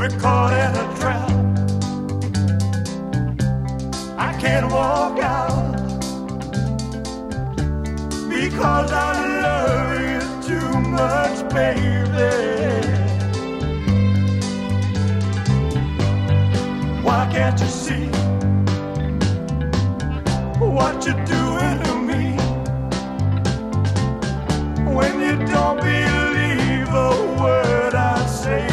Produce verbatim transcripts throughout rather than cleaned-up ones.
We're caught in a trap. I can't walk out because I love you too much, baby. Why can't you see what you're doing to me? When you don't believe a word I say,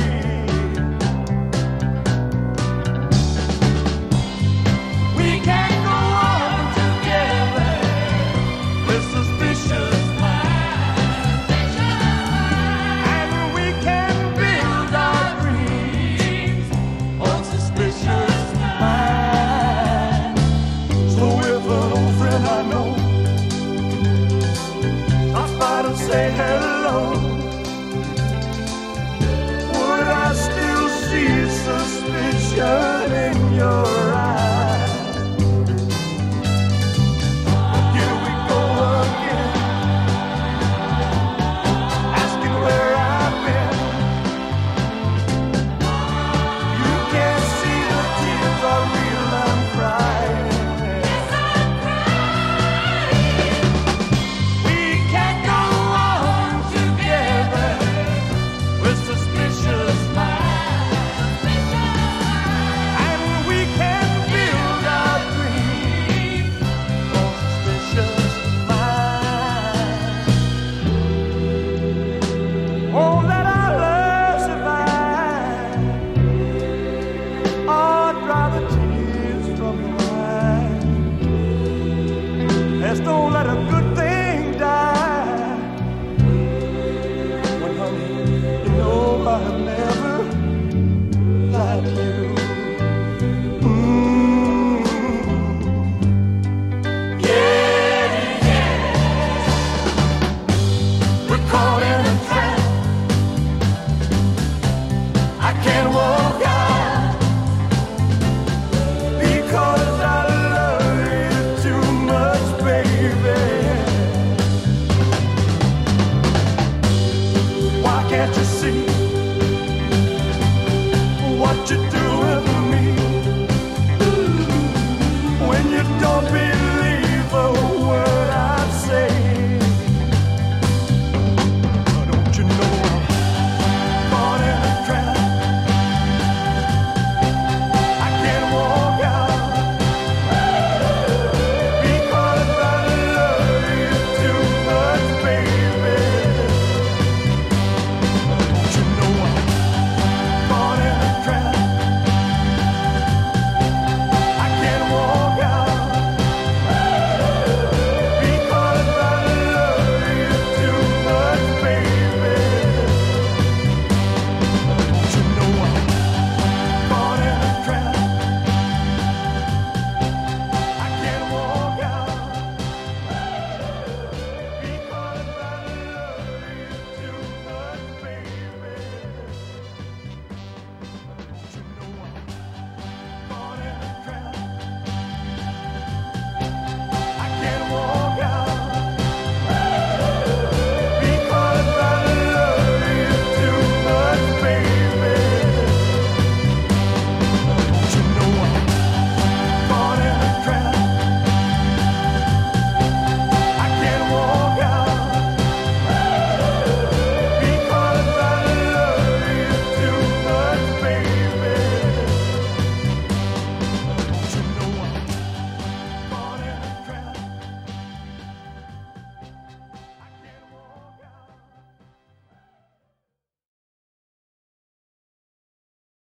we can't go on together with suspicious minds, and we can build our dreams on suspicious minds. So if an old friend I know stops by to say hello, would I still see suspicion in your eyes? Here we go again, asking where I've been. You can't see the tears are real, I'm crying. We can't go on together with suspicious minds, and we can build our dreams on suspicious minds. Oh, let our love survive, or dry the tears from your eyes. Let's don't let a good thing die. When, honey, you know I've never lied to you. Mm. Yeah, yeah. We're caught in a trap. I can't walk out because I love you too much, baby. Why can't you see what you do?